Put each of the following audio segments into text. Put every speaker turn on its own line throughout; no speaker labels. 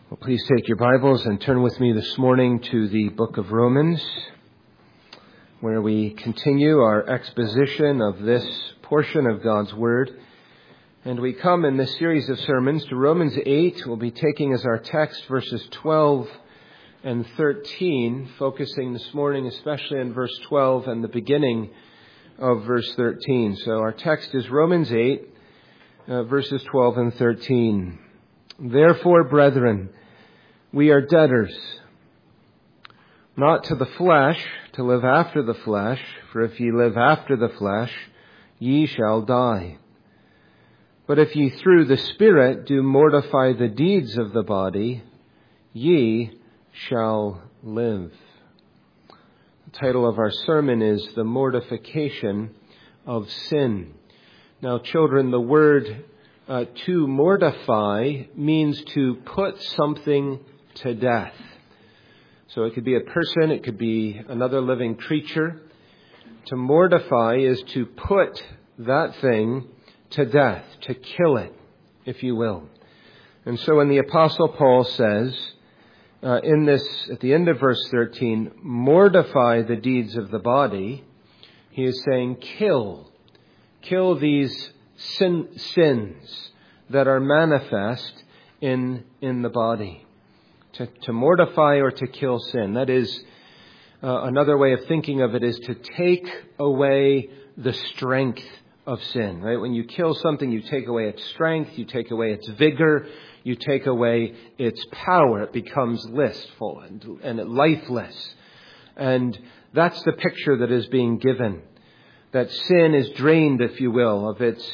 Well, please take your Bibles and turn with me this morning to the book of Romans, where we continue our exposition of this portion of God's Word. And we come in this series of sermons to Romans 8. We'll be taking as our text verses 12 and 13, focusing this morning especially on verse 12 and the beginning of verse 13. So our text is Romans 8, verses 12 and 13. Therefore, brethren, we are debtors, not to the flesh, to live after the flesh, for if ye live after the flesh, ye shall die. But if ye through the Spirit do mortify the deeds of the body, ye shall live. The title of our sermon is The Mortification of Sin. Now, children, the word to mortify means to put something to death. So it could be a person, it could be another living creature. To mortify is to put that thing to death, to kill it, if you will. And so when the Apostle Paul says at the end of verse 13, mortify the deeds of the body, he is saying kill these sins that are manifest in the body. To mortify or to kill sin. That is, another way of thinking of it is to take away the strength of sin, right? When you kill something, you take away its strength, you take away its vigor, you take away its power. It becomes listful and lifeless. And that's the picture that is being given. That sin is drained, if you will, of its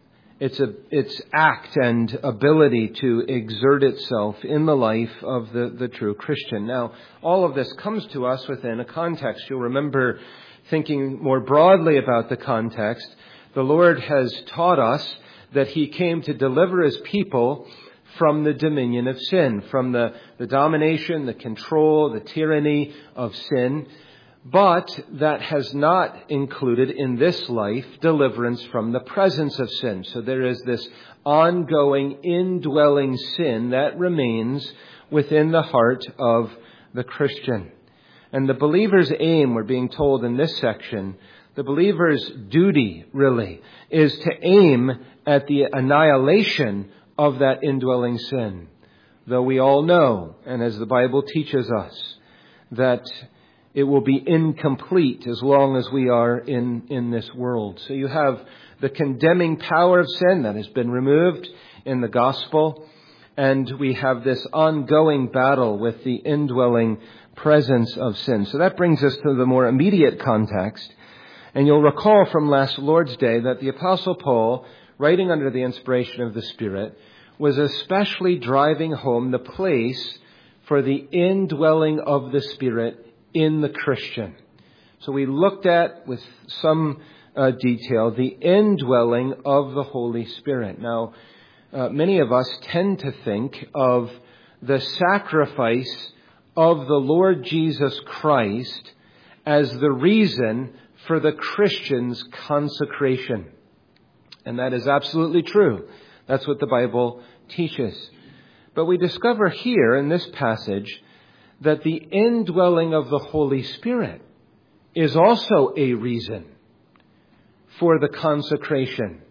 act and ability to exert itself in the life of the true Christian. Now, all of this comes to us within a context. You'll remember, thinking more broadly about the context, the Lord has taught us that He came to deliver His people from the dominion of sin, from the domination, the control, the tyranny of sin. But that has not included in this life deliverance from the presence of sin. So there is this ongoing indwelling sin that remains within the heart of the Christian. And the believer's aim, we're being told in this section, the believer's duty really is to aim at the annihilation of that indwelling sin. Though we all know, and as the Bible teaches us, that it will be incomplete as long as we are in this world. So you have the condemning power of sin that has been removed in the gospel. And we have this ongoing battle with the indwelling presence of sin. So that brings us to the more immediate context. And you'll recall from last Lord's Day that the Apostle Paul, writing under the inspiration of the Spirit, was especially driving home the place for the indwelling of the Spirit in the Christian. So we looked at, with some detail, the indwelling of the Holy Spirit. Now, many of us tend to think of the sacrifice of the Lord Jesus Christ as the reason for the Christian's consecration. And that is absolutely true. That's what the Bible teaches. But we discover here in this passage that the indwelling of the Holy Spirit is also a reason for the consecration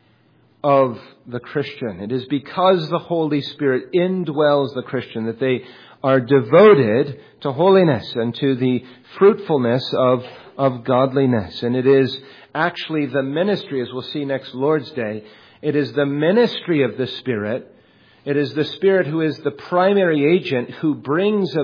of the Christian. It is because the Holy Spirit indwells the Christian that they are devoted to holiness and to the fruitfulness of godliness. And it is actually the ministry, as we'll see next Lord's Day, it is the ministry of the Spirit. It is the Spirit who is the primary agent who brings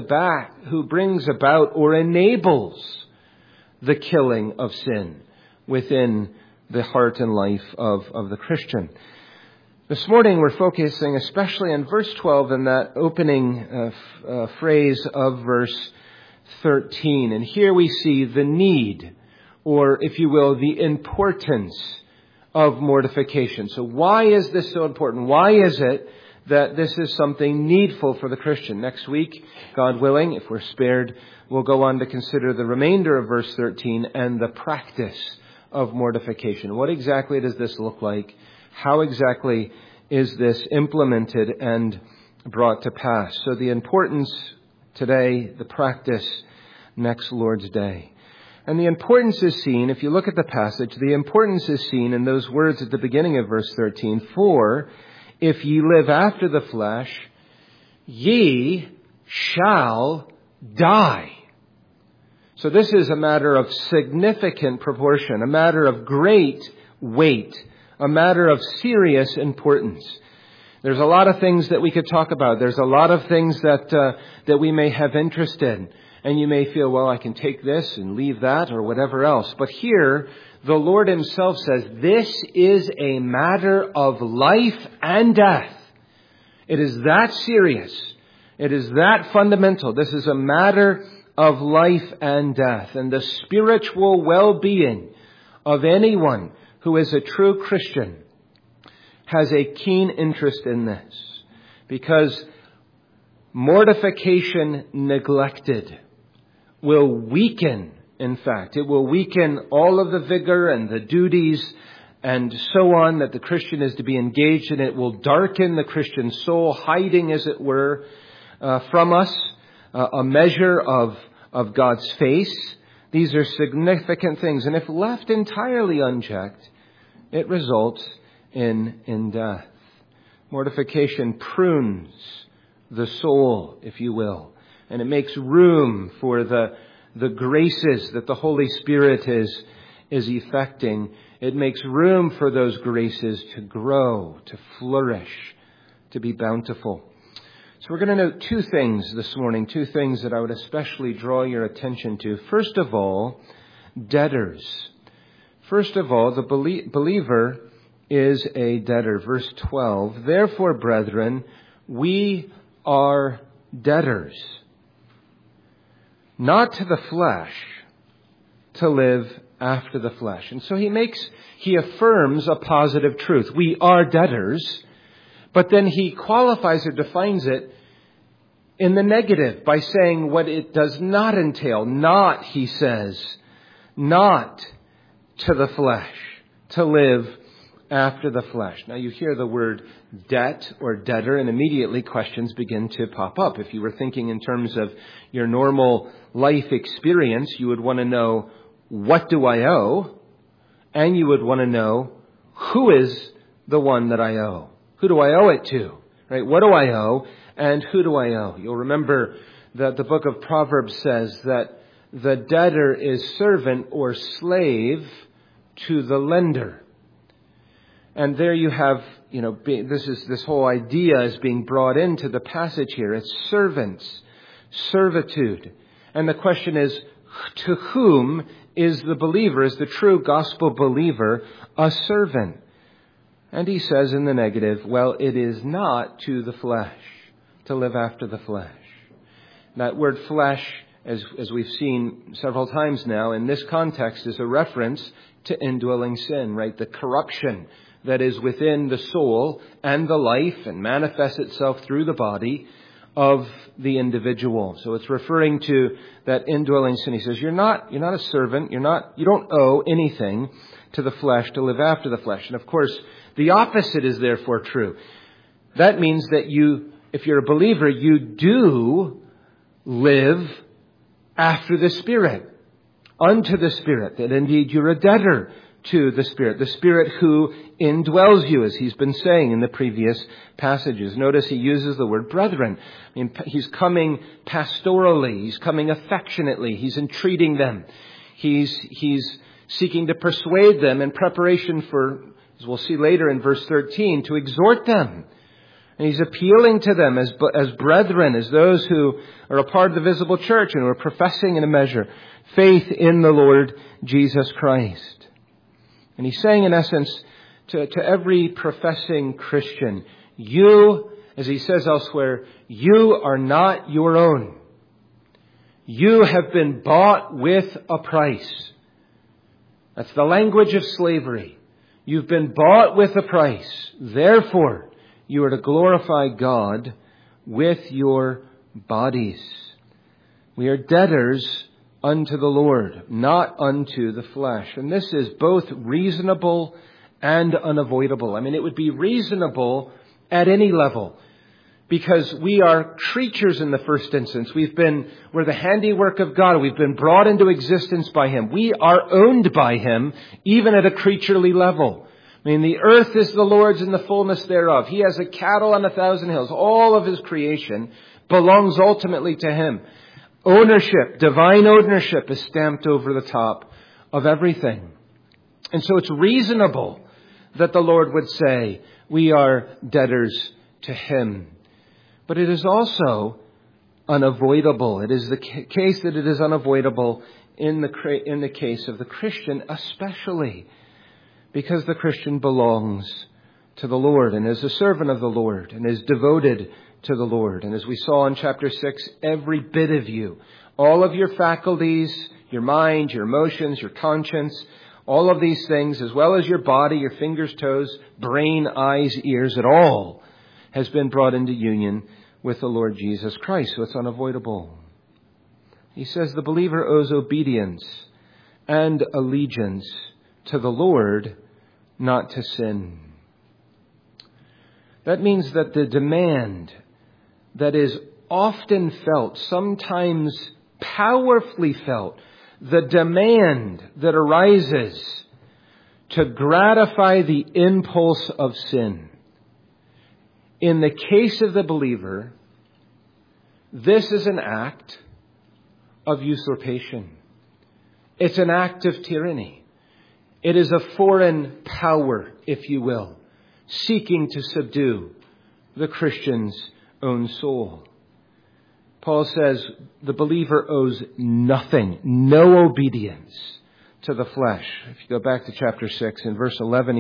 about or enables the killing of sin within the heart and life of the Christian. This morning we're focusing especially on verse 12 and that opening phrase of verse 13. And here we see the need, or if you will, the importance of mortification. So why is this so important? Why is it that this is something needful for the Christian? Next week, God willing, if we're spared, we'll go on to consider the remainder of verse 13 and the practice of mortification. What exactly does this look like? How exactly is this implemented and brought to pass. So the importance today, the practice next Lord's Day. And the importance is seen, if you look at the passage, the importance is seen in those words at the beginning of verse 13. For if ye live after the flesh, ye shall die. So this is a matter of significant proportion, a matter of great weight, a matter of serious importance. There's a lot of things that we could talk about. There's a lot of things that we may have interest in. And you may feel, well, I can take this and leave that or whatever else. But here, the Lord himself says, this is a matter of life and death. It is that serious. It is that fundamental. This is a matter of life and death. And the spiritual well-being of anyone who is a true Christian has a keen interest in this. Because mortification neglected will weaken, in fact. It will weaken all of the vigor and the duties and so on that the Christian is to be engaged in. It will darken the Christian soul, hiding, as it were, from us a measure of God's face. These are significant things. And if left entirely unchecked, it results in death. Mortification prunes the soul, if you will. And it makes room for the graces that the Holy Spirit is effecting. It makes room for those graces to grow, to flourish, to be bountiful. So we're going to note two things this morning, two things that I would especially draw your attention to. First of all, debtors. First of all, the believer is a debtor. Verse 12, therefore, brethren, we are debtors, not to the flesh, to live after the flesh. And so he affirms a positive truth. We are debtors, but then he qualifies or defines it in the negative by saying what it does not entail. Not, he says, not to the flesh, to live after the flesh. Now you hear the word debt or debtor and immediately questions begin to pop up. If you were thinking in terms of your normal life experience, you would want to know, what do I owe? And you would want to know, who is the one that I owe? Who do I owe it to? Right? What do I owe? And who do I owe? You'll remember that the book of Proverbs says that the debtor is servant or slave to the lender. And there you have, this whole idea is being brought into the passage here. It's servants, servitude. And the question is, to whom is the believer, is the true gospel believer, a servant? And he says in the negative, well, it is not to the flesh, to live after the flesh. That word flesh, as we've seen several times now, in this context is a reference to indwelling sin, right? The corruption that is within the soul and the life and manifests itself through the body of the individual. So it's referring to that indwelling sin. He says, you're not a servant. You don't owe anything to the flesh to live after the flesh. And of course, the opposite is therefore true. That means that if you're a believer, you do live after the Spirit, unto the Spirit, that indeed you're a debtor to the Spirit who indwells you, as he's been saying in the previous passages. Notice he uses the word brethren. I mean, he's coming pastorally. He's coming affectionately. He's entreating them. He's seeking to persuade them in preparation for, as we'll see later in verse 13, to exhort them. And he's appealing to them as brethren, as those who are a part of the visible church and who are professing in a measure faith in the Lord Jesus Christ. And he's saying, in essence, to every professing Christian, you, as he says elsewhere, you are not your own. You have been bought with a price. That's the language of slavery. You've been bought with a price. Therefore, you are to glorify God with your bodies. We are debtors unto the Lord, not unto the flesh. And this is both reasonable and unavoidable. I mean, it would be reasonable at any level. because we are creatures in the first instance. We're the handiwork of God. We've been brought into existence by Him. We are owned by Him, even at a creaturely level. I mean, the earth is the Lord's and the fullness thereof. He has a cattle on 1,000 hills. All of His creation belongs ultimately to Him. Ownership, divine ownership, is stamped over the top of everything. And so it's reasonable that the Lord would say, we are debtors to Him. But it is also unavoidable. It is the case that it is unavoidable in the case of the Christian, especially because the Christian belongs to the Lord and is a servant of the Lord and is devoted to the Lord. And as we saw in chapter 6, every bit of you, all of your faculties, your mind, your emotions, your conscience, all of these things, as well as your body, your fingers, toes, brain, eyes, ears, it all has been brought into union with the Lord Jesus Christ. So it's unavoidable. He says the believer owes obedience and allegiance to the Lord, not to sin. That means that the demand that is often felt, sometimes powerfully felt, the demand that arises to gratify the impulse of sin. In the case of the believer, this is an act of usurpation. It's an act of tyranny. It is a foreign power, if you will, seeking to subdue the Christian's own soul. Paul says the believer owes nothing, no obedience to the flesh. If you go back to chapter 6, in verse 11,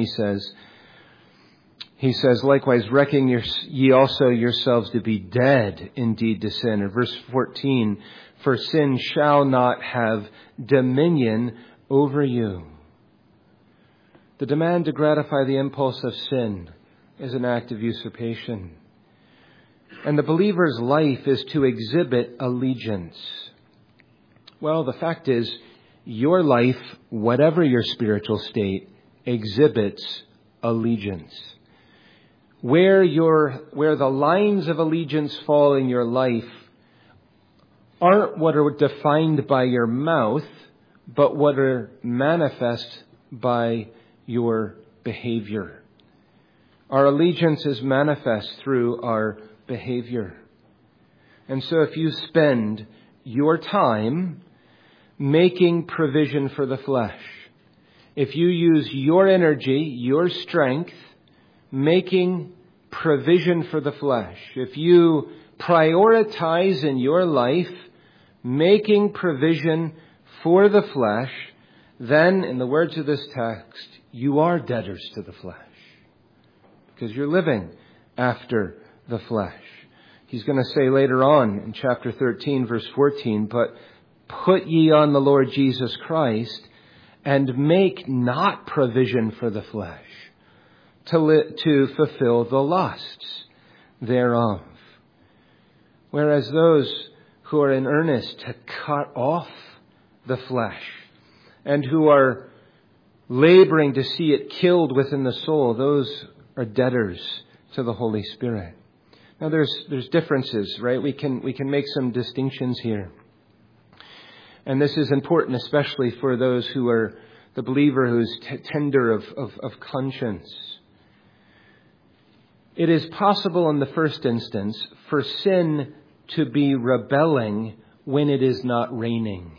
he says, likewise, reckon ye also yourselves to be dead indeed to sin. In verse 14, for sin shall not have dominion over you. The demand to gratify the impulse of sin is an act of usurpation. And the believer's life is to exhibit allegiance. Well, the fact is, your life, whatever your spiritual state, exhibits allegiance. Where the lines of allegiance fall in your life aren't what are defined by your mouth, but what are manifest by your behavior. Our allegiance is manifest through our behavior. And so if you spend your time making provision for the flesh, if you use your energy, your strength, making provision for the flesh, if you prioritize in your life making provision for the flesh, then, in the words of this text, you are debtors to the flesh. Because you're living after the flesh. He's going to say later on in chapter 13, verse 14, but put ye on the Lord Jesus Christ and make not provision for the flesh to fulfill the lusts thereof. Whereas those who are in earnest to cut off the flesh and who are laboring to see it killed within the soul, those are debtors to the Holy Spirit. Now there's differences, right? We can make some distinctions here. And this is important, especially for those who are the believer who's tender of conscience. It is possible in the first instance for sin to be rebelling when it is not reigning.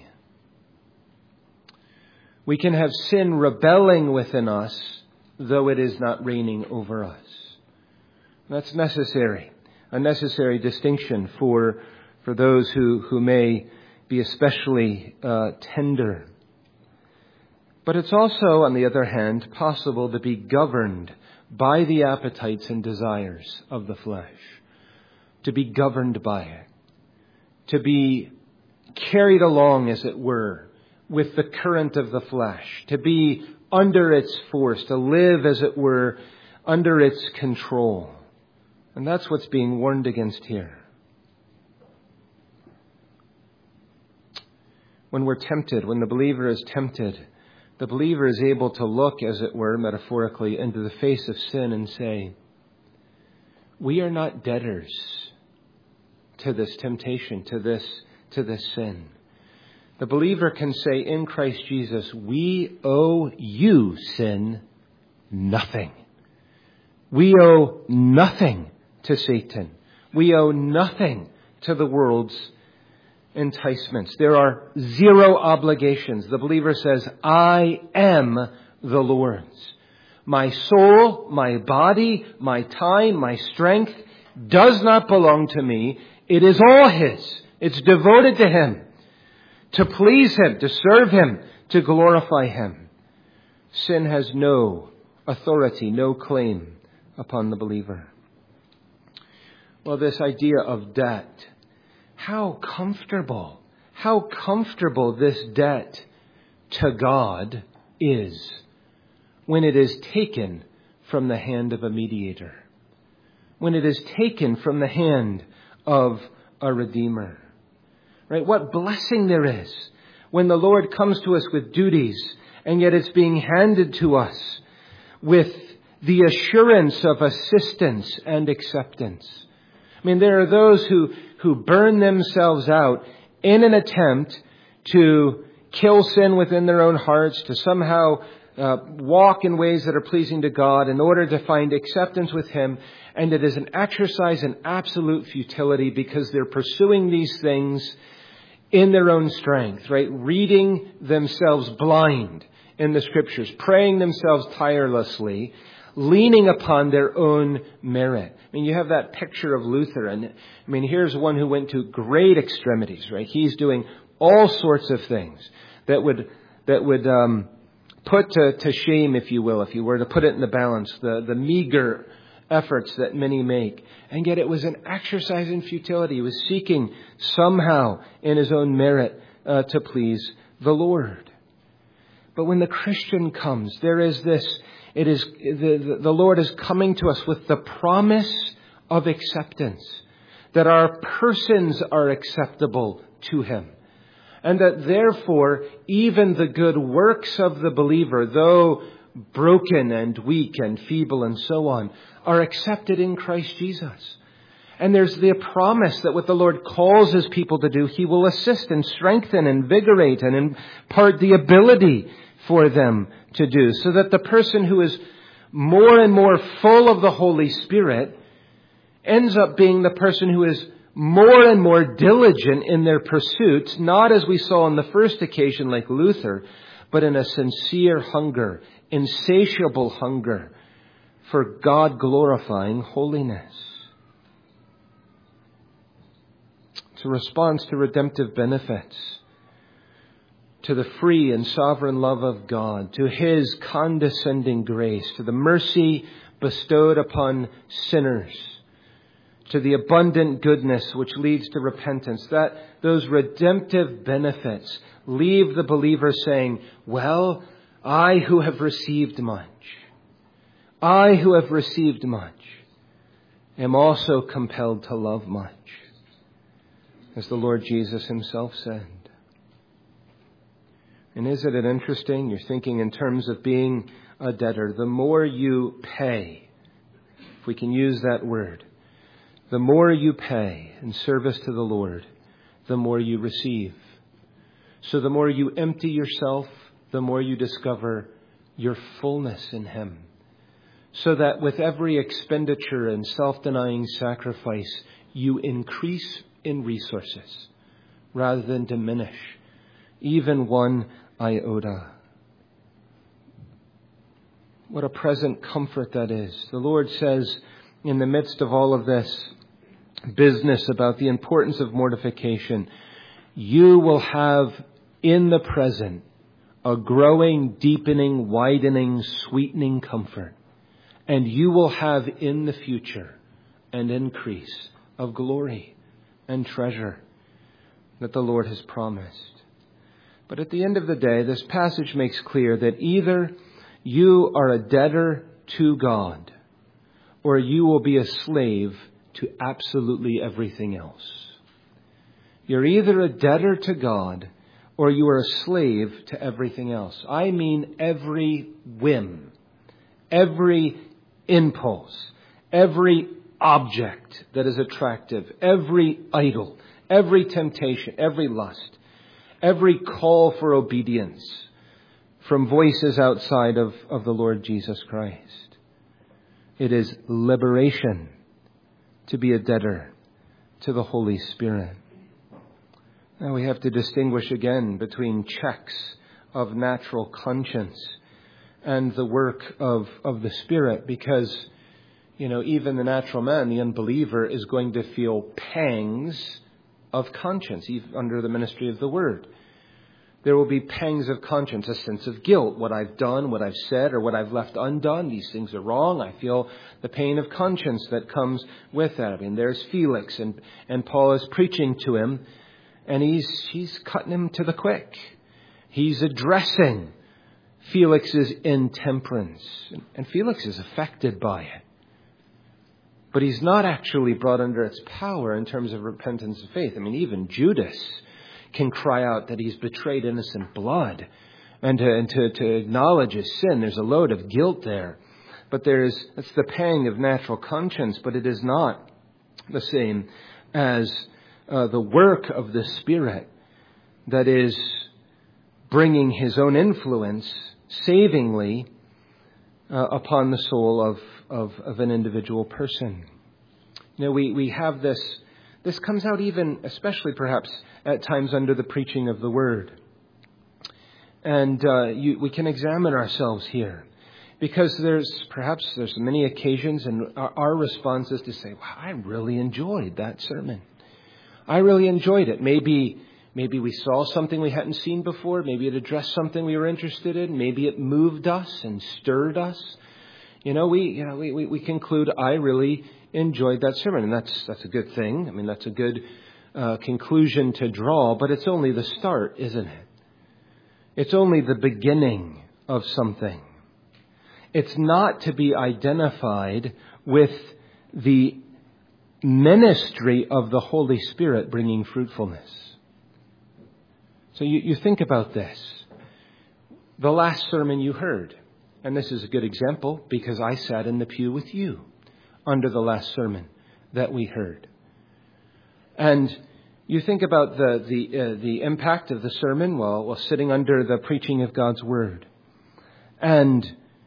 We can have sin rebelling within us, though it is not reigning over us. That's necessary, a necessary distinction for those who may be especially tender. But it's also, on the other hand, possible to be governed by the appetites and desires of the flesh, to be governed by it, to be carried along, as it were, with the current of the flesh, to be under its force, to live, as it were, under its control. And that's what's being warned against here. When we're tempted, when the believer is tempted, the believer is able to look, as it were, metaphorically, into the face of sin and say, we are not debtors to this temptation, to this sin. The believer can say in Christ Jesus, we owe you, sin, nothing. We owe nothing to Satan. We owe nothing to the world's enticements. There are zero obligations. The believer says, I am the Lord's. My soul, my body, my time, my strength does not belong to me. It is all His. It's devoted to Him, to please Him, to serve Him, to glorify Him. Sin has no authority, no claim upon the believer. Well, this idea of debt, how comfortable this debt to God is when it is taken from the hand of a mediator, when it is taken from the hand of a Redeemer. Right? What blessing there is when the Lord comes to us with duties, and yet it's being handed to us with the assurance of assistance and acceptance. I mean, there are those who burn themselves out in an attempt to kill sin within their own hearts, to somehow walk in ways that are pleasing to God in order to find acceptance with Him. And it is an exercise in absolute futility because they're pursuing these things in their own strength, right? Reading themselves blind in the Scriptures, praying themselves tirelessly, leaning upon their own merit. I mean, you have that picture of Luther, and I mean, here's one who went to great extremities, right? He's doing all sorts of things that would put to shame, if you will, if you were to put it in the balance, the meager efforts that many make. And yet it was an exercise in futility. He was seeking somehow in his own merit to please the Lord. But when the Christian comes, there is this, it is the Lord is coming to us with the promise of acceptance, that our persons are acceptable to Him. And that therefore, even the good works of the believer, though broken and weak and feeble and so on, are accepted in Christ Jesus. And there's the promise that what the Lord calls His people to do, He will assist and strengthen, invigorate, and impart the ability for them to do. So that the person who is more and more full of the Holy Spirit ends up being the person who is more and more diligent in their pursuits, not as we saw on the first occasion like Luther, but in a sincere hunger, insatiable hunger for God-glorifying holiness. It's a response to redemptive benefits, to the free and sovereign love of God, to His condescending grace, to the mercy bestowed upon sinners, to the abundant goodness which leads to repentance. That those redemptive benefits leave the believer saying, well, I who have received much, am also compelled to love much, as the Lord Jesus Himself said. And isn't it interesting? You're thinking in terms of being a debtor. The more you pay, if we can use that word, the more you pay in service to the Lord, the more you receive. So the more you empty yourself, the more you discover your fullness in Him. So that with every expenditure and self-denying sacrifice, you increase in resources rather than diminish even one iota. What a present comfort that is. The Lord says in the midst of all of this business about the importance of mortification, you will have in the present a growing, deepening, widening, sweetening comfort. And you will have in the future an increase of glory and treasure that the Lord has promised. But at the end of the day, this passage makes clear that either you are a debtor to God, or you will be a slave to absolutely everything else. You're either a debtor to God, or you are a slave to everything else. I mean every whim, every impulse, every object that is attractive, every idol, every temptation, every lust, every call for obedience from voices outside of the Lord Jesus Christ. It is liberation to be a debtor to the Holy Spirit. Now we have to distinguish again between checks of natural conscience and the work of the Spirit, because, even the natural man, the unbeliever, is going to feel pangs of conscience, even under the ministry of the Word. There will be pangs of conscience, a sense of guilt. What I've done, what I've said, or what I've left undone, these things are wrong. I feel the pain of conscience that comes with that. There's Felix, and Paul is preaching to him, and he's cutting him to the quick. He's addressing Felix's intemperance, and Felix is affected by it. But he's not actually brought under its power in terms of repentance and faith. Even Judas can cry out that he's betrayed innocent blood and to acknowledge his sin. There's a load of guilt there. But it's the pang of natural conscience, but it is not the same as the work of the Spirit that is bringing his own influence savingly upon the soul of an individual person. We have this. This comes out even, especially perhaps at times under the preaching of the Word. And we can examine ourselves here, because there's many occasions, and our response is to say, wow, I really enjoyed that sermon. I really enjoyed it. Maybe we saw something we hadn't seen before. Maybe it addressed something we were interested in. Maybe it moved us and stirred us. We conclude, I really enjoyed that sermon, and that's a good thing. That's a good conclusion to draw, but it's only the start, isn't it? It's only the beginning of something. It's not to be identified with the ministry of the Holy Spirit bringing fruitfulness. So you think about this. The last sermon you heard, and this is a good example because I sat in the pew with you under the last sermon that we heard. And you think about the impact of the sermon while sitting under the preaching of God's Word. And,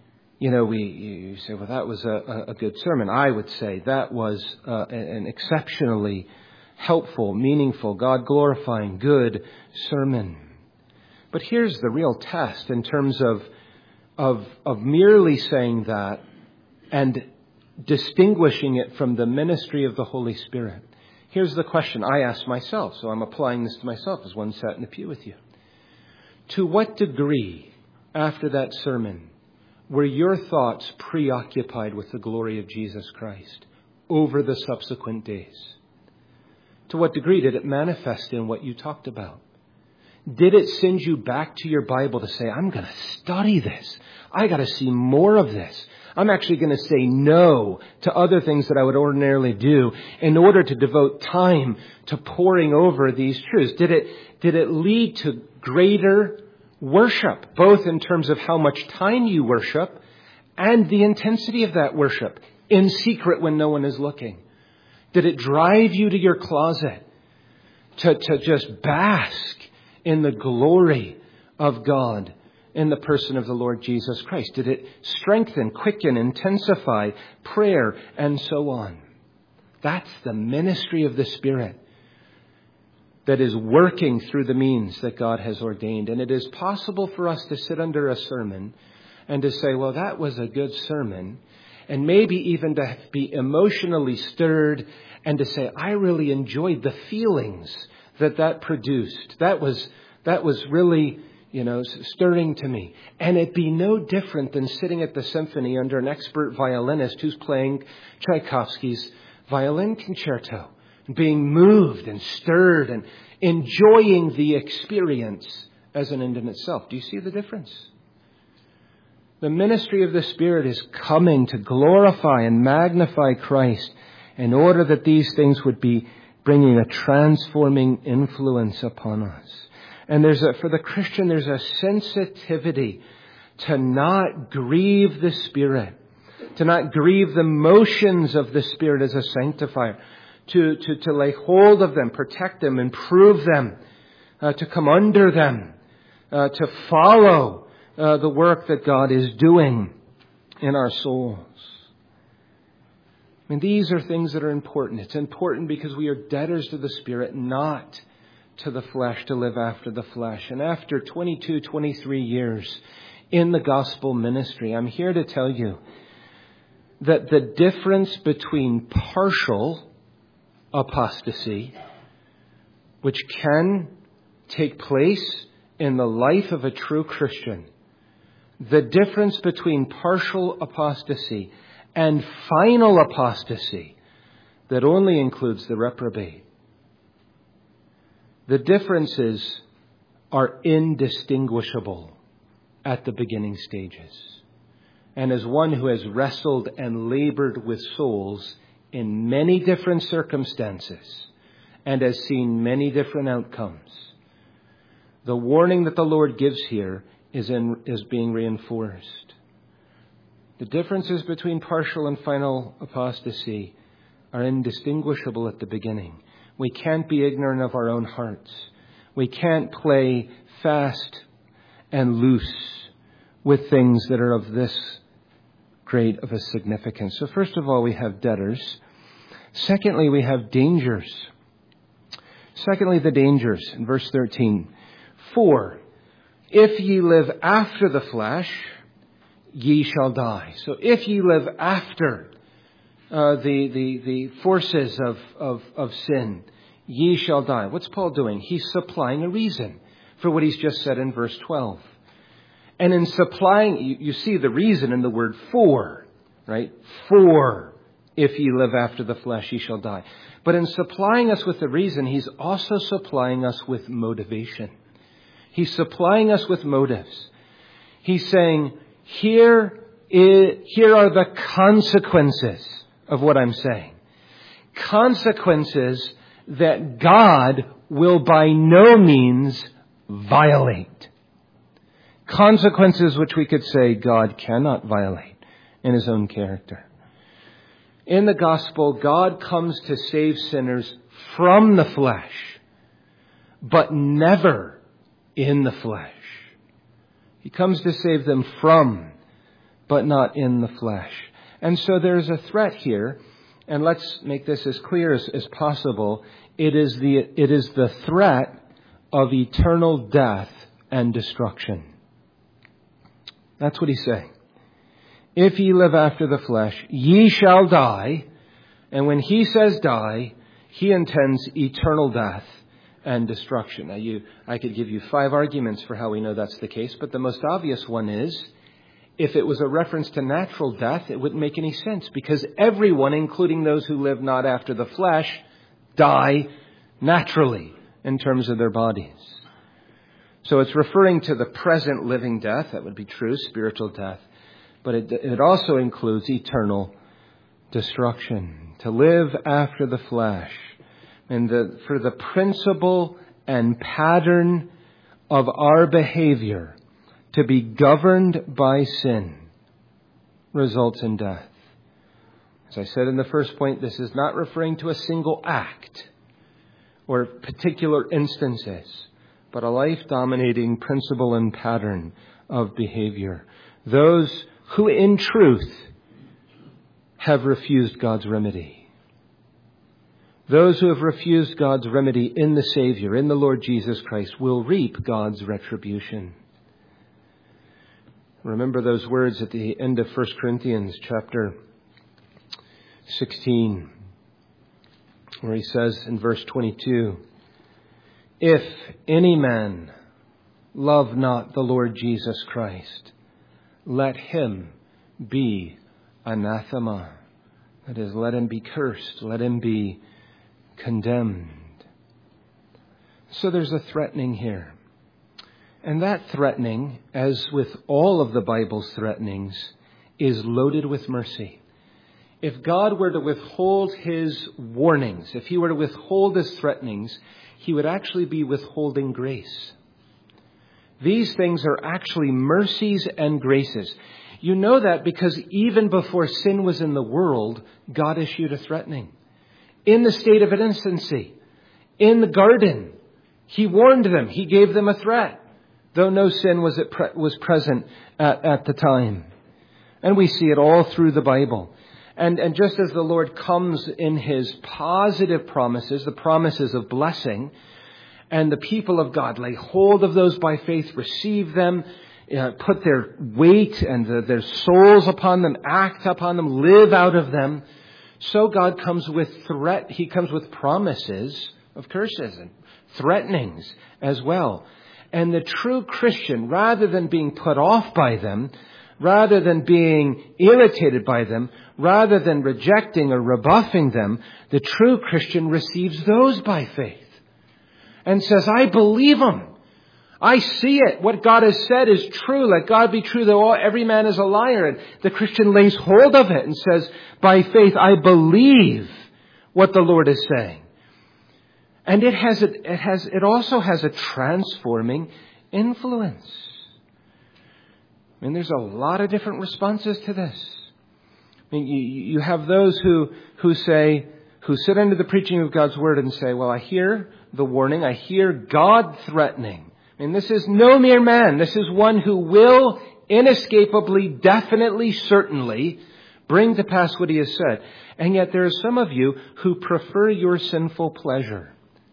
you say, well, that was a good sermon. I would say that was an exceptionally helpful, meaningful, God-glorifying, good sermon. But here's the real test in terms of merely saying that and distinguishing it from the ministry of the Holy Spirit. Here's the question I asked myself, so I'm applying this to myself as one sat in the pew with you. To what degree, after that sermon, were your thoughts preoccupied with the glory of Jesus Christ over the subsequent days? To what degree did it manifest in what you talked about? Did it send you back to your Bible to say, I'm going to study this. I got to see more of this. I'm actually going to say no to other things that I would ordinarily do in order to devote time to poring over these truths. Did it lead to greater worship, both in terms of how much time you worship and the intensity of that worship in secret when no one is looking? Did it drive you to your closet to just bask in the glory of God in the person of the Lord Jesus Christ? Did it strengthen, quicken, intensify prayer, and so on? That's the ministry of the Spirit that is working through the means that God has ordained. And it is possible for us to sit under a sermon and to say, well, that was a good sermon, and maybe even to be emotionally stirred and to say, I really enjoyed the feelings that produced. That was really, stirring to me. And it'd be no different than sitting at the symphony under an expert violinist who's playing Tchaikovsky's violin concerto, being moved and stirred and enjoying the experience as an end in itself. Do you see the difference? The ministry of the Spirit is coming to glorify and magnify Christ in order that these things would be bringing a transforming influence upon us. And for the Christian, there's a sensitivity to not grieve the Spirit, to not grieve the motions of the Spirit as a sanctifier, to lay hold of them, protect them, improve them, to come under them, to follow the work that God is doing in our souls. I mean, these are things that are important. It's important because we are debtors to the Spirit, not to the flesh, to live after the flesh. And after 22, 23 years in the gospel ministry, I'm here to tell you that the difference between partial apostasy, which can take place in the life of a true Christian, the difference between partial apostasy and final apostasy that only includes the reprobate, the differences are indistinguishable at the beginning stages. And as one who has wrestled and labored with souls in many different circumstances and has seen many different outcomes, the warning that the Lord gives here is being reinforced. The differences between partial and final apostasy are indistinguishable at the beginning. We can't be ignorant of our own hearts. We can't play fast and loose with things that are of this great of a significance. So first of all, we have debtors. Secondly, we have dangers. Secondly, the dangers in verse 13. For if ye live after the flesh, ye shall die. So if ye live after the forces of sin, ye shall die. What's Paul doing? He's supplying a reason for what he's just said in verse 12. And in supplying, you see the reason in the word for, right? For if ye live after the flesh, ye shall die. But in supplying us with the reason, he's also supplying us with motivation. He's supplying us with motives. He's saying, here are the consequences of what I'm saying. Consequences that God will by no means violate. Consequences which we could say God cannot violate in his own character. In the gospel, God comes to save sinners from the flesh, but never in the flesh. He comes to save them from, but not in the flesh. And so there's a threat here, and let's make this as clear as possible. It is the threat of eternal death and destruction. That's what he's saying. If ye live after the flesh, ye shall die. And when he says die, he intends eternal death and destruction. Now, I could give you 5 arguments for how we know that's the case, but the most obvious one is, if it was a reference to natural death, it wouldn't make any sense, because everyone, including those who live not after the flesh, die naturally in terms of their bodies. So it's referring to the present living death. That would be true, spiritual death. But it also includes eternal destruction. To live after the flesh. And for the principle and pattern of our behavior to be governed by sin results in death. As I said in the first point, this is not referring to a single act or particular instances, but a life-dominating principle and pattern of behavior. Those who in truth have refused God's remedy. Those who have refused God's remedy in the Savior, in the Lord Jesus Christ, will reap God's retribution. Remember those words at the end of 1 Corinthians chapter 16, where he says in verse 22, if any man love not the Lord Jesus Christ, let him be anathema. That is, let him be cursed. Let him be condemned. So there's a threatening here. And that threatening, as with all of the Bible's threatenings, is loaded with mercy. If God were to withhold his warnings, if he were to withhold his threatenings, he would actually be withholding grace. These things are actually mercies and graces. You know that because even before sin was in the world, God issued a threatening. In the state of innocency, in the garden, He warned them. He gave them a threat, though no sin was present at the time. And we see it all through the Bible. And just as the Lord comes in His positive promises, the promises of blessing, and the people of God lay hold of those by faith, receive them, put their weight and their souls upon them, act upon them, live out of them, so God comes with He comes with promises of curses and threatenings as well. And the true Christian, rather than being put off by them, rather than being irritated by them, rather than rejecting or rebuffing them, the true Christian receives those by faith and says, I believe them. I see it. What God has said is true. Let God be true, though every man is a liar. And the Christian lays hold of it and says, by faith, I believe what the Lord is saying. And it also has a transforming influence. I mean, there's a lot of different responses to this. I mean, you have those who sit under the preaching of God's word and say, well, I hear the warning. I hear God threatening. I mean, this is no mere man. This is one who will inescapably, definitely, certainly bring to pass what He has said. And yet there are some of you who prefer your sinful pleasure.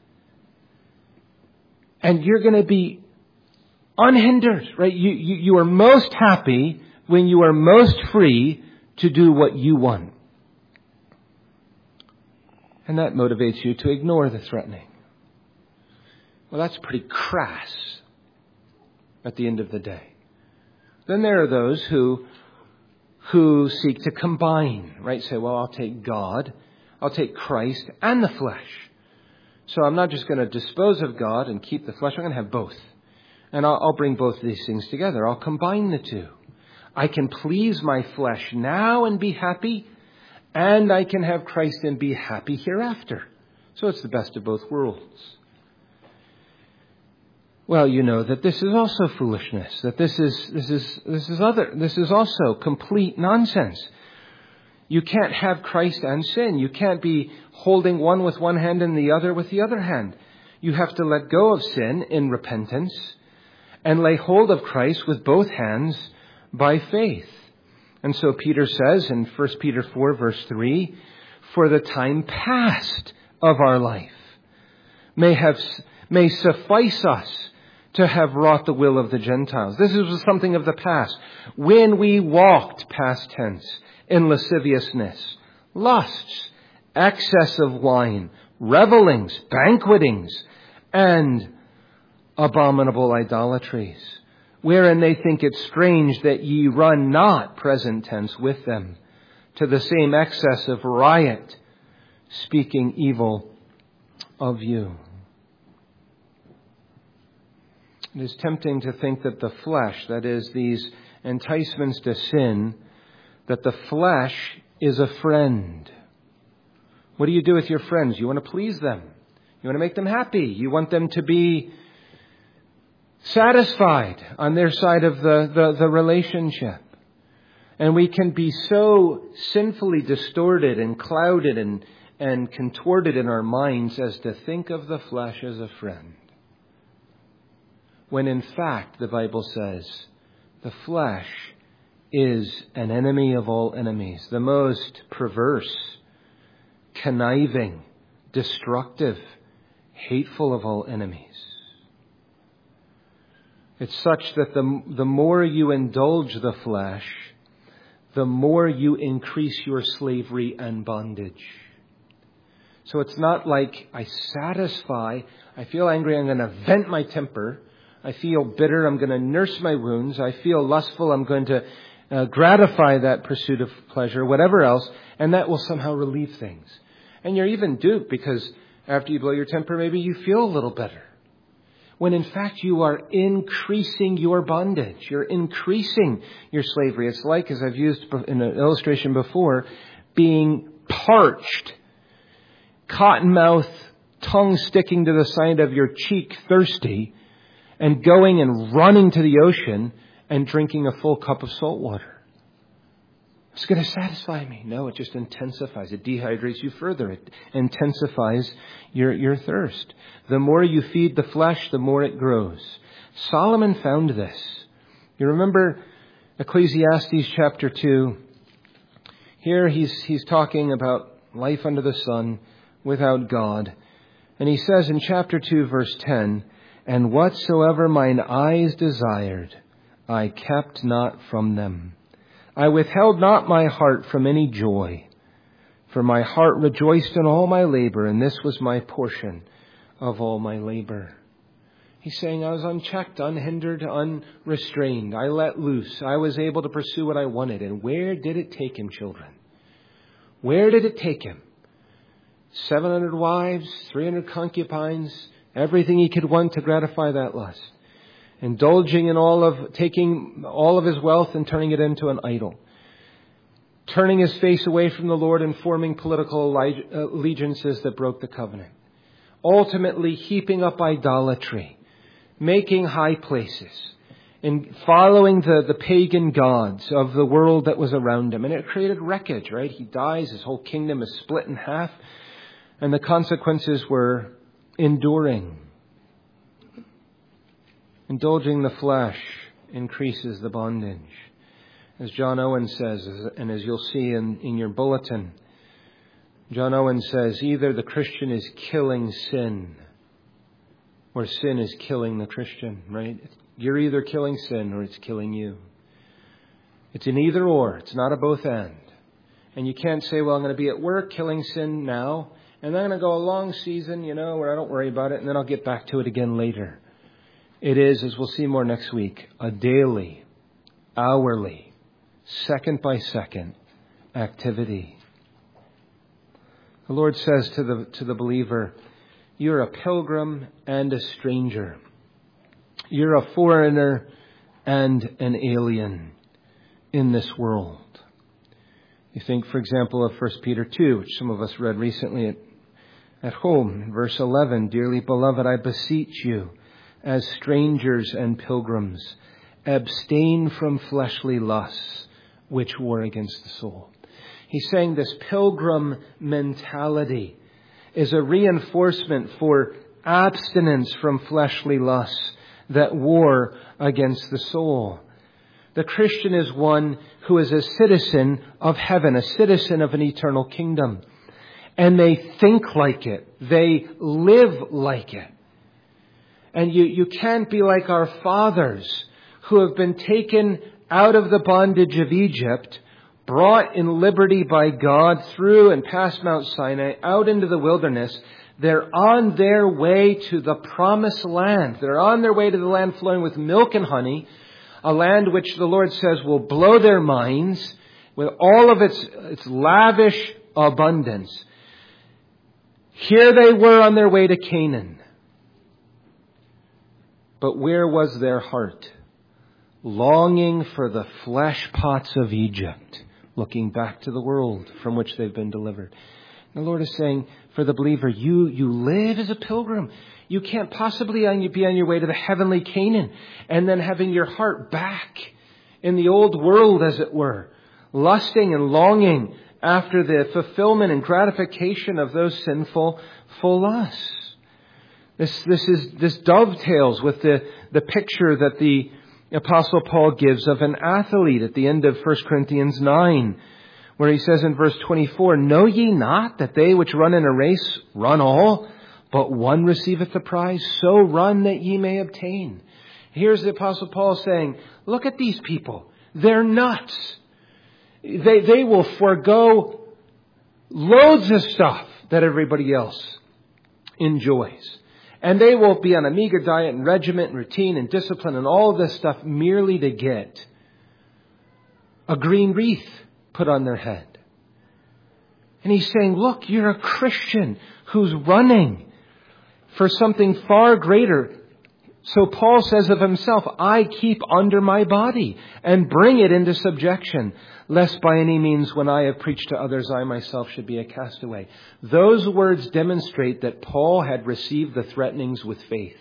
And you're going to be unhindered, right? You are most happy when you are most free to do what you want. And that motivates you to ignore the threatening. Well, that's pretty crass at the end of the day. Then there are those who seek to combine, right? Say, well, I'll take God, I'll take Christ and the flesh. So I'm not just going to dispose of God and keep the flesh. I'm going to have both. And I'll bring both of these things together. I'll combine the two. I can please my flesh now and be happy, and I can have Christ and be happy hereafter. So it's the best of both worlds. Well, you know that this is also foolishness, that this is also complete nonsense. You can't have Christ and sin. You can't be holding one with one hand and the other with the other hand. You have to let go of sin in repentance and lay hold of Christ with both hands by faith. And so Peter says in 1 Peter 4 verse 3, for the time past of our life may suffice us to have wrought the will of the Gentiles. This is something of the past. When we walked, past tense, in lasciviousness, lusts, excess of wine, revelings, banquetings, and abominable idolatries, wherein they think it strange that ye run not, present tense, with them, to the same excess of riot, speaking evil of you. It is tempting to think that the flesh, that is, these enticements to sin, that the flesh is a friend. What do you do with your friends? You want to please them. You want to make them happy. You want them to be satisfied on their side of the relationship. And we can be so sinfully distorted and clouded and contorted in our minds as to think of the flesh as a friend. When in fact, the Bible says, the flesh is an enemy of all enemies, the most perverse, conniving, destructive, hateful of all enemies. It's such that the more you indulge the flesh, the more you increase your slavery and bondage. So it's not like I feel angry, I'm going to vent my temper. I feel bitter, I'm going to nurse my wounds. I feel lustful, I'm going to gratify that pursuit of pleasure, whatever else, and that will somehow relieve things. And you're even duped because after you blow your temper, maybe you feel a little better. When in fact you are increasing your bondage. You're increasing your slavery. It's like, as I've used in an illustration before, being parched, cotton mouth, tongue sticking to the side of your cheek, thirsty, and going and running to the ocean and drinking a full cup of salt water. It's going to satisfy me. No, it just intensifies. It dehydrates you further. It intensifies your thirst. The more you feed the flesh, the more it grows. Solomon found this. You remember Ecclesiastes chapter 2. Here he's talking about life under the sun without God. And he says in chapter 2, verse 10, "And whatsoever mine eyes desired, I kept not from them. I withheld not my heart from any joy, for my heart rejoiced in all my labor, and this was my portion of all my labor." He's saying I was unchecked, unhindered, unrestrained. I let loose. I was able to pursue what I wanted. And where did it take him, children? Where did it take him? 700 wives, 300 concubines, everything he could want to gratify that lust. Indulging in taking all of his wealth and turning it into an idol. Turning his face away from the Lord and forming political allegiances that broke the covenant. Ultimately heaping up idolatry. Making high places. And following the pagan gods of the world that was around him. And it created wreckage, right? He dies, his whole kingdom is split in half. And the consequences were enduring. Indulging the flesh increases the bondage. As John Owen says, and as you'll see in your bulletin, John Owen says, either the Christian is killing sin, or sin is killing the Christian, right? You're either killing sin or it's killing you. It's an either or. It's not a both and. And you can't say, well, I'm going to be at work killing sin now, and then I'm going to go a long season, where I don't worry about it, and then I'll get back to it again later. It is, as we'll see more next week, a daily, hourly, second by second activity. The Lord says to the believer, you're a pilgrim and a stranger. You're a foreigner and an alien in this world. You think, for example, of 1 Peter 2, which some of us read recently at home. In verse 11, "Dearly beloved, I beseech you, as strangers and pilgrims, abstain from fleshly lusts, which war against the soul." He's saying this pilgrim mentality is a reinforcement for abstinence from fleshly lusts that war against the soul. The Christian is one who is a citizen of heaven, a citizen of an eternal kingdom. And they think like it. They live like it. And you can't be like our fathers who have been taken out of the bondage of Egypt, brought in liberty by God through and past Mount Sinai, out into the wilderness. They're on their way to the promised land. They're on their way to the land flowing with milk and honey, a land which the Lord says will blow their minds with all of its lavish abundance. Here they were on their way to Canaan. But where was their heart? Longing for the flesh pots of Egypt, looking back to the world from which they've been delivered. And the Lord is saying, for the believer, you live as a pilgrim. You can't possibly be on your way to the heavenly Canaan and then having your heart back in the old world, as it were, lusting and longing after the fulfillment and gratification of those sinful lusts. This dovetails with the picture that the Apostle Paul gives of an athlete at the end of 1 Corinthians 9, where he says in verse 24, "Know ye not that they which run in a race run all, but one receiveth the prize? So run that ye may obtain." Here's the Apostle Paul saying, look at these people. They're nuts. They will forego loads of stuff that everybody else enjoys. And they will be on a meager diet and regiment and routine and discipline and all of this stuff merely to get a green wreath put on their head. And he's saying, look, you're a Christian who's running for something far greater. So Paul says of himself, I keep under my body and bring it into subjection, lest by any means when I have preached to others, I myself should be a castaway. Those words demonstrate that Paul had received the threatenings with faith.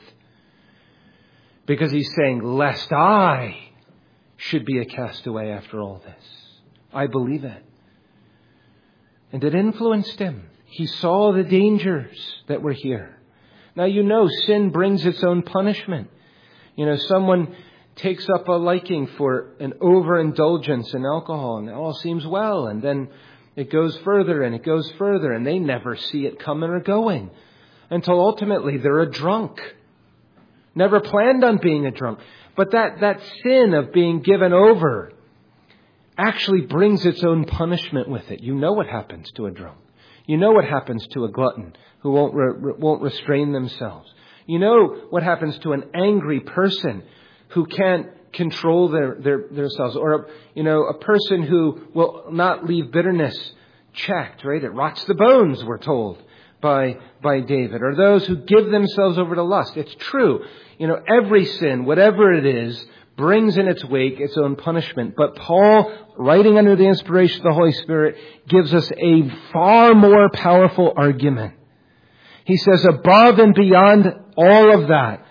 Because he's saying, lest I should be a castaway after all this. I believe it. And it influenced him. He saw the dangers that were here. Now, sin brings its own punishment. Someone takes up a liking for an overindulgence in alcohol, and it all seems well, and then it goes further and it goes further, and they never see it coming or going until ultimately they're a drunk. Never planned on being a drunk. But that sin of being given over actually brings its own punishment with it. You know what happens to a drunk. You know what happens to a glutton who won't restrain themselves. You know what happens to an angry person who can't control themselves, or a person who will not leave bitterness checked. Right? It rots the bones, we're told by David, or those who give themselves over to lust. It's true. Every sin, whatever it is, brings in its wake its own punishment. But Paul, writing under the inspiration of the Holy Spirit, gives us a far more powerful argument. He says, above and beyond all of that,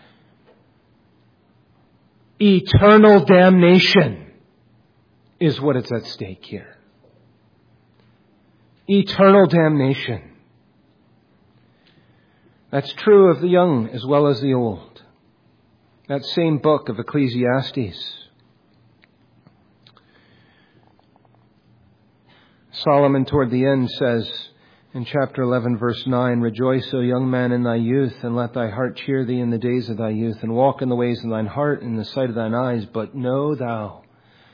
eternal damnation is what is at stake here. Eternal damnation. That's true of the young as well as the old. That same book of Ecclesiastes. Solomon toward the end says in chapter 11 verse 9, Rejoice, O young man, in thy youth, and let thy heart cheer thee in the days of thy youth, and walk in the ways of thine heart in the sight of thine eyes. But know thou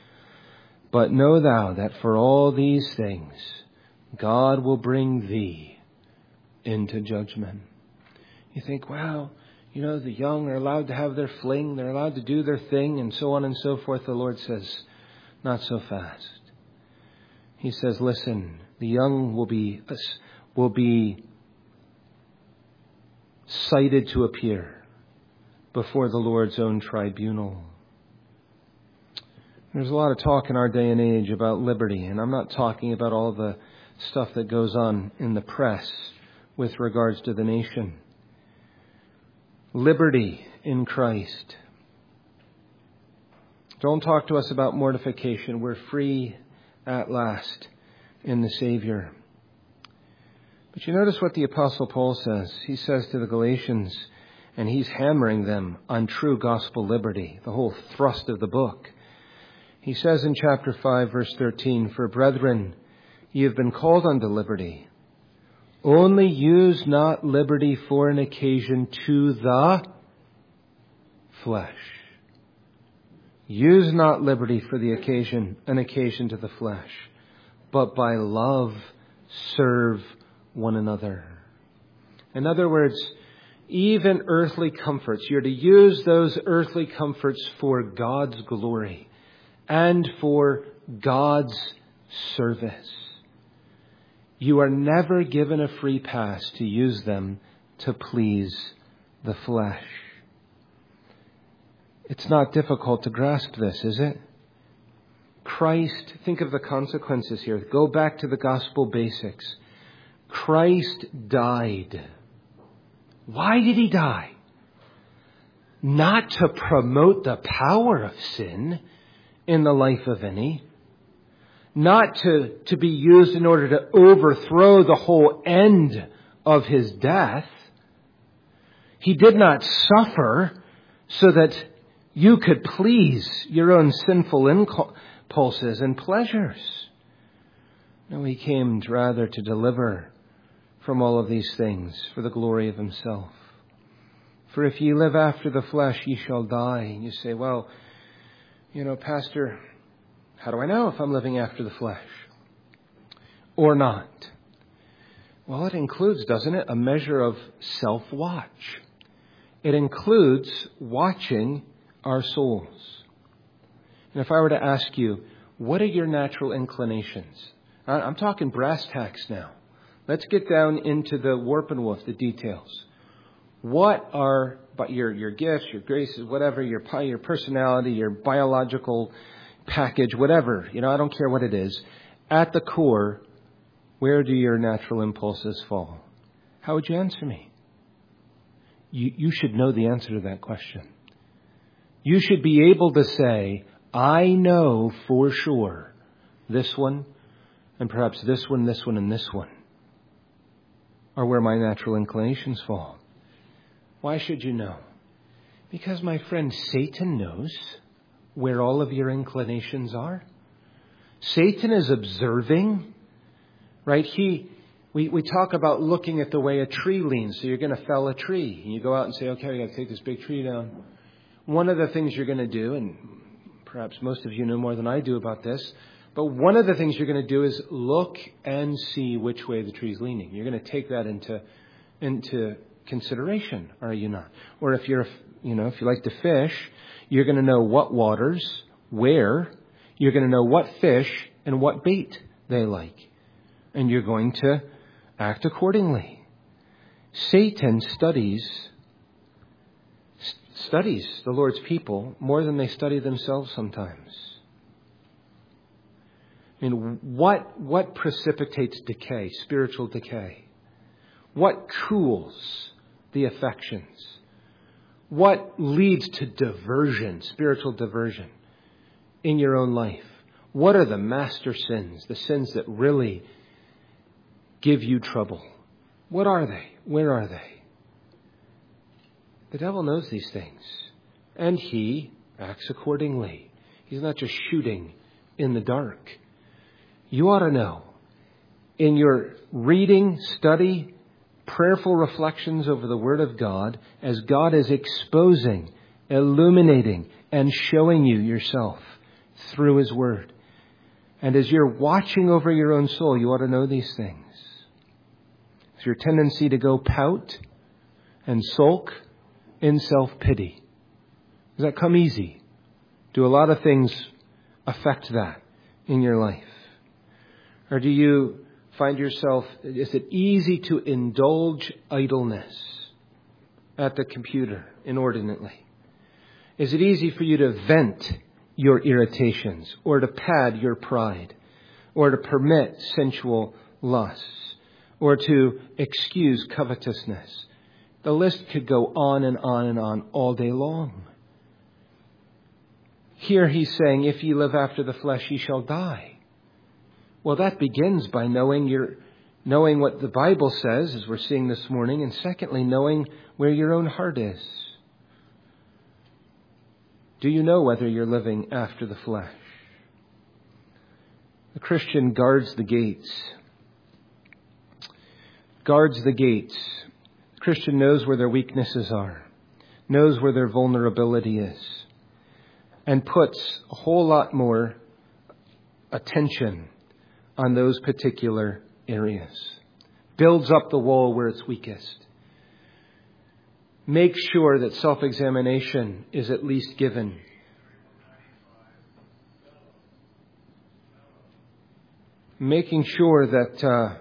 that for all these things God will bring thee into judgment. You think, wow, the young are allowed to have their fling, they're allowed to do their thing, and so on and so forth. The Lord says, not so fast. He says, listen, the young will be cited to appear before the Lord's own tribunal. There's a lot of talk in our day and age about liberty, and I'm not talking about all the stuff that goes on in the press with regards to the nation. Liberty in Christ. Don't talk to us about mortification. We're free at last in the Savior. But you notice what the Apostle Paul says. He says to the Galatians, and he's hammering them on true gospel liberty, the whole thrust of the book. He says in chapter 5, verse 13, For brethren, ye have been called unto liberty. Only use not liberty for an occasion to the flesh. Use not liberty for an occasion to the flesh, but by love serve one another. In other words, even earthly comforts, you're to use those earthly comforts for God's glory and for God's service. You are never given a free pass to use them to please the flesh. It's not difficult to grasp this, is it? Christ, think of the consequences here. Go back to the gospel basics. Christ died. Why did he die? Not to promote the power of sin in the life of any. Not to be used in order to overthrow the whole end of his death. He did not suffer so that you could please your own sinful impulses and pleasures. No, he came rather to deliver from all of these things for the glory of himself. For if ye live after the flesh, ye shall die. And you say, well, Pastor, how do I know if I'm living after the flesh or not? Well, it includes, doesn't it, a measure of self-watch. It includes watching our souls. And if I were to ask you, what are your natural inclinations? I'm talking brass tacks now. Let's get down into the warp and woof, the details. What are your gifts, your graces, whatever, your personality, your biological package, whatever, I don't care what it is. At the core, where do your natural impulses fall? How would you answer me? You should know the answer to that question. You should be able to say, I know for sure this one, and perhaps this one, and this one are where my natural inclinations fall. Why should you know? Because, my friend, Satan knows where all of your inclinations are. Satan is observing, right? We talk about looking at the way a tree leans. So you're going to fell a tree. And you go out and say, okay, we got to take this big tree down. One of the things you're going to do, and perhaps most of you know more than I do about this, but one of the things you're going to do is look and see which way the tree's leaning. You're going to take that into consideration, are you not? Or if you like to fish, you're going to know what waters, where. You're going to know what fish and what bait they like. And you're going to act accordingly. Satan studies the Lord's people more than they study themselves sometimes. I mean, what precipitates decay, spiritual decay? What cools the affections? What leads to diversion, spiritual diversion in your own life? What are the master sins, the sins that really give you trouble? What are they? Where are they? The devil knows these things, and he acts accordingly. He's not just shooting in the dark. You ought to know, in your reading, study, prayerful reflections over the Word of God, as God is exposing, illuminating, and showing you yourself through His Word. And as you're watching over your own soul, you ought to know these things. It's your tendency to go pout and sulk in self-pity. Does that come easy? Do a lot of things affect that in your life? Or do you find yourself, is it easy to indulge idleness at the computer inordinately? Is it easy for you to vent your irritations, or to pad your pride, or to permit sensual lusts, or to excuse covetousness? The list could go on and on and on all day long. Here he's saying, if ye live after the flesh, ye shall die. Well, that begins by knowing what the Bible says, as we're seeing this morning, and secondly, knowing where your own heart is. Do you know whether you're living after the flesh? The Christian guards the gates. Guards the gates. The Christian knows where their weaknesses are, knows where their vulnerability is, and puts a whole lot more attention on those particular areas. Builds up the wall where it's weakest. Make sure that self-examination is at least given. Making sure that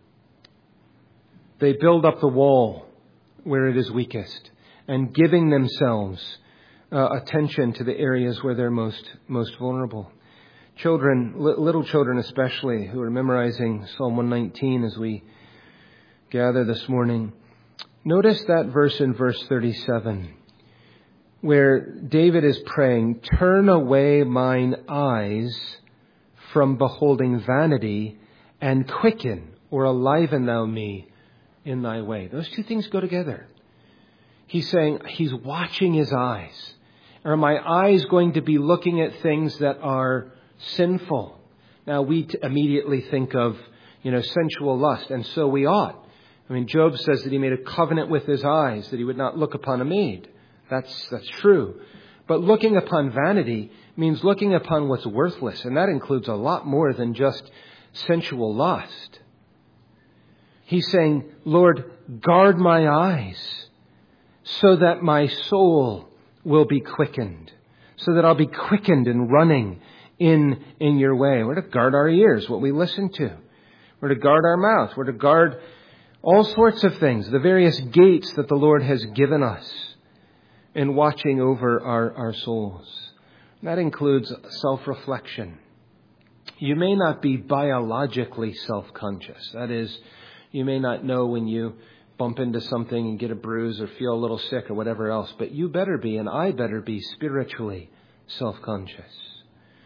they build up the wall where it is weakest, and giving themselves attention to the areas where they're most vulnerable. Children, little children especially, who are memorizing Psalm 119 as we gather this morning, notice that verse in verse 37, where David is praying, "Turn away mine eyes from beholding vanity, and quicken or enliven thou me in thy way." Those two things go together. He's saying he's watching his eyes. Are my eyes going to be looking at things that are sinful? Now, we immediately think of, sensual lust, and so we ought. I mean, Job says that he made a covenant with his eyes that he would not look upon a maid. That's true. But looking upon vanity means looking upon what's worthless, and that includes a lot more than just sensual lust. He's saying, Lord, guard my eyes so that my soul will be quickened, so that I'll be quickened and running in your way. We're to guard our ears, what we listen to. We're to guard our mouth. We're to guard all sorts of things, the various gates that the Lord has given us in watching over our souls. That includes self-reflection. You may not be biologically self-conscious. That is, you may not know when you bump into something and get a bruise or feel a little sick or whatever else, but you better be, and I better be, spiritually self-conscious.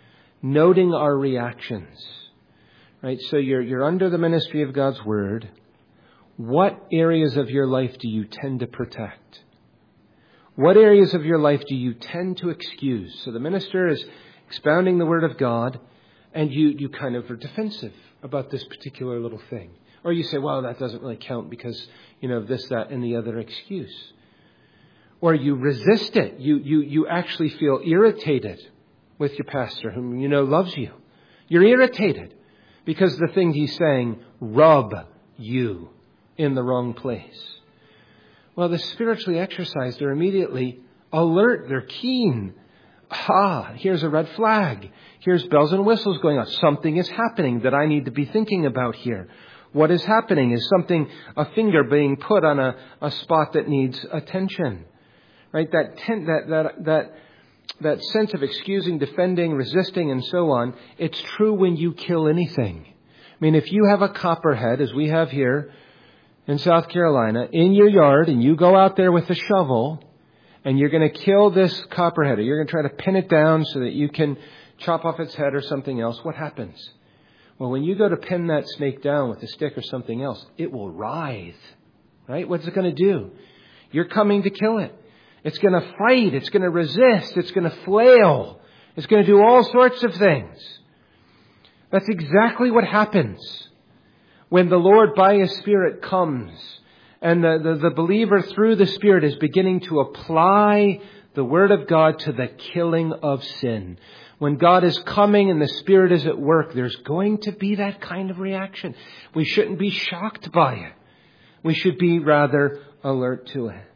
noting our reactions. Right? So you're under the ministry of God's Word. What areas of your life do you tend to protect? What areas of your life do you tend to excuse? So the minister is expounding the Word of God, and you kind of are defensive about this particular little thing. Or you say, well, that doesn't really count because, this, that, and the other excuse. Or you resist it. You actually feel irritated with your pastor whom you know loves you. You're irritated because the thing he's saying rub you in the wrong place. Well, the spiritually exercised are immediately alert. They're keen. Here's a red flag. Here's bells and whistles going on. Something is happening that I need to be thinking about here. What is happening? Is a finger being put on a spot that needs attention? Right? That sense of excusing, defending, resisting, and so on, it's true when you kill anything. I mean, if you have a copperhead, as we have here in South Carolina, in your yard, and you go out there with a shovel, and you're going to kill this copperhead, or you're going to try to pin it down so that you can chop off its head or something else, what happens? Well, when you go to pin that snake down with a stick or something else, it will writhe. Right? What's it going to do? You're coming to kill it. It's going to fight. It's going to resist. It's going to flail. It's going to do all sorts of things. That's exactly what happens when the Lord by His Spirit comes and the believer through the Spirit is beginning to apply the Word of God to the killing of sin. When God is coming and the Spirit is at work, there's going to be that kind of reaction. We shouldn't be shocked by it. We should be rather alert to it.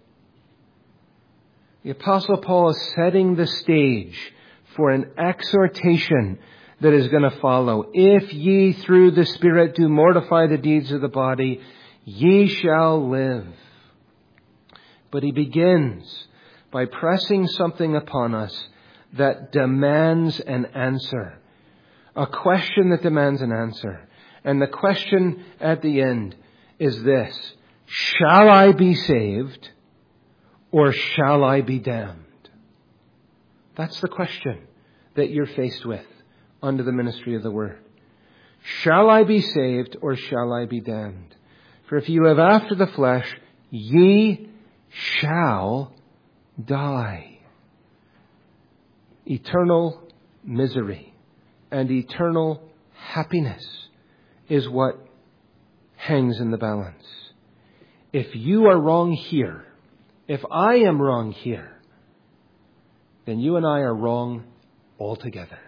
The Apostle Paul is setting the stage for an exhortation that is going to follow. If ye through the Spirit do mortify the deeds of the body, ye shall live. But he begins by pressing something upon us that demands an answer. A question that demands an answer. And the question at the end is this: shall I be saved or shall I be damned? That's the question that you're faced with under the ministry of the Word. Shall I be saved or shall I be damned? For if you live after the flesh, ye shall die. Eternal misery and eternal happiness is what hangs in the balance. If you are wrong here, if I am wrong here, then you and I are wrong altogether.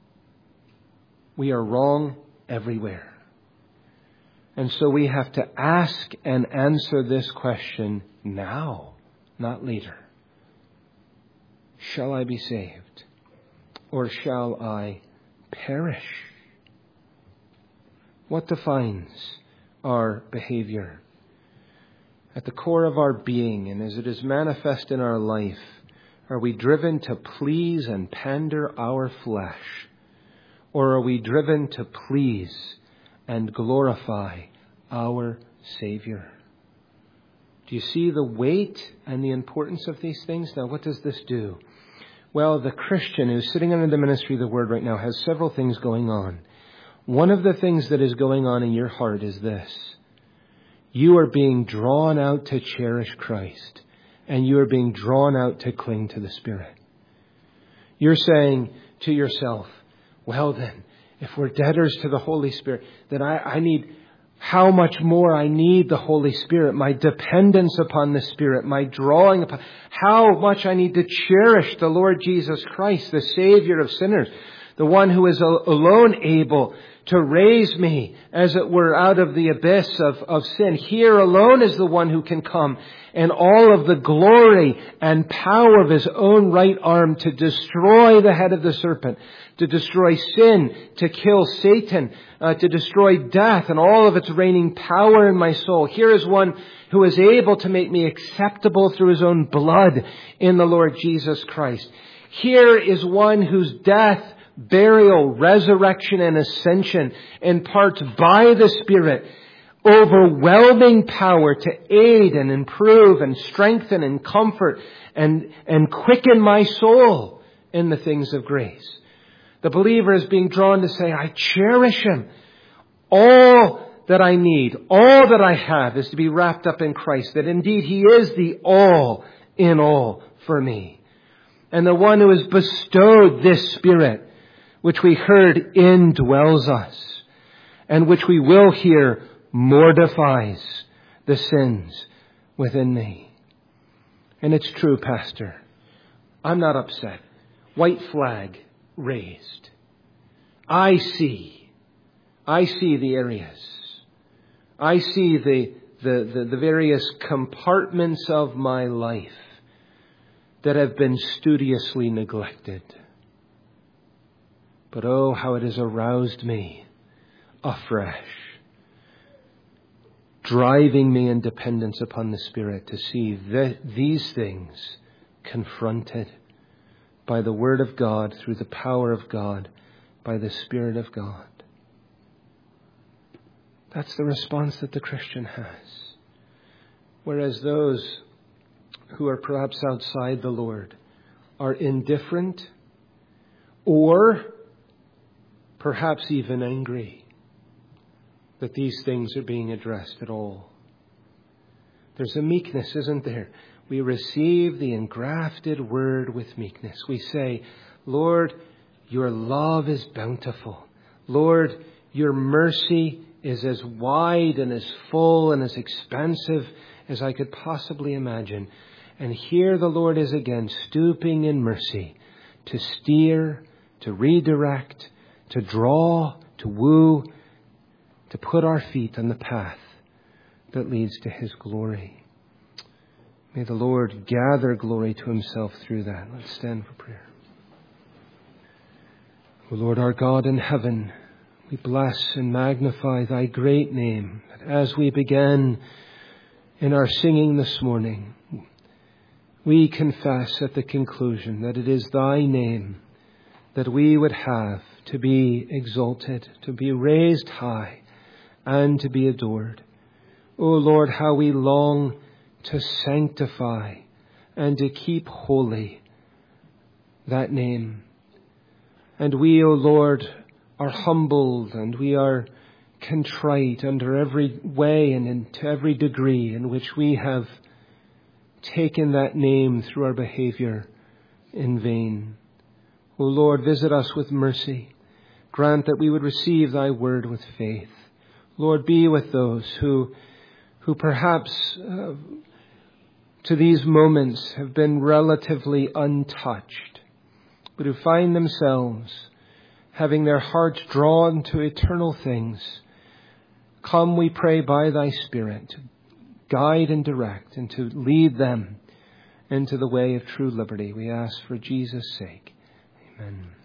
We are wrong everywhere. And so we have to ask and answer this question now, not later. Shall I be saved? Or shall I perish? What defines our behavior? At the core of our being, and as it is manifest in our life, are we driven to please and pander our flesh? Or are we driven to please and glorify our Savior? Do you see the weight and the importance of these things? Now, what does this do? Well, the Christian who's sitting under the ministry of the Word right now has several things going on. One of the things that is going on in your heart is this: you are being drawn out to cherish Christ, and you are being drawn out to cling to the Spirit. You're saying to yourself, well then, if we're debtors to the Holy Spirit, then I need how much more I need the Holy Spirit, my dependence upon the Spirit, my drawing upon, how much I need to cherish the Lord Jesus Christ, the Savior of sinners, the one who is alone able to raise me, as it were, out of the abyss of sin. Here alone is the one who can come and all of the glory and power of His own right arm to destroy the head of the serpent, to destroy sin, to kill Satan, to destroy death and all of its reigning power in my soul. Here is one who is able to make me acceptable through His own blood in the Lord Jesus Christ. Here is one whose death, burial, resurrection, and ascension imparts by the Spirit overwhelming power to aid and improve and strengthen and comfort and quicken my soul in the things of grace. The believer is being drawn to say, I cherish Him. All that I need, all that I have is to be wrapped up in Christ, that indeed He is the all in all for me. And the one who has bestowed this Spirit, which we heard indwells us, and which we will hear mortifies the sins within me. And it's true, Pastor. I'm not upset. White flag raised. I see the areas. I see the various compartments of my life that have been studiously neglected. But oh, how it has aroused me afresh, driving me in dependence upon the Spirit to see these things confronted by the Word of God, through the power of God, by the Spirit of God. That's the response that the Christian has. Whereas those who are perhaps outside the Lord are indifferent or perhaps even angry that these things are being addressed at all. There's a meekness, isn't there? We receive the engrafted word with meekness. We say, Lord, your love is bountiful. Lord, your mercy is as wide and as full and as expansive as I could possibly imagine. And here the Lord is again stooping in mercy to steer, to redirect, to draw, to woo, to put our feet on the path that leads to His glory. May the Lord gather glory to Himself through that. Let's stand for prayer. O Lord our God in heaven, we bless and magnify Thy great name. That as we began in our singing this morning, we confess at the conclusion that it is Thy name that we would have to be exalted, to be raised high, and to be adored. O Lord, how we long to sanctify and to keep holy that name. And we, O Lord, are humbled and we are contrite under every way and into every degree in which we have taken that name through our behavior in vain. O Lord, visit us with mercy. Grant that we would receive Thy word with faith. Lord, be with those who perhaps to these moments have been relatively untouched, but who find themselves having their hearts drawn to eternal things. Come, we pray, by Thy Spirit to guide and direct and to lead them into the way of true liberty. We ask for Jesus' sake. Amen.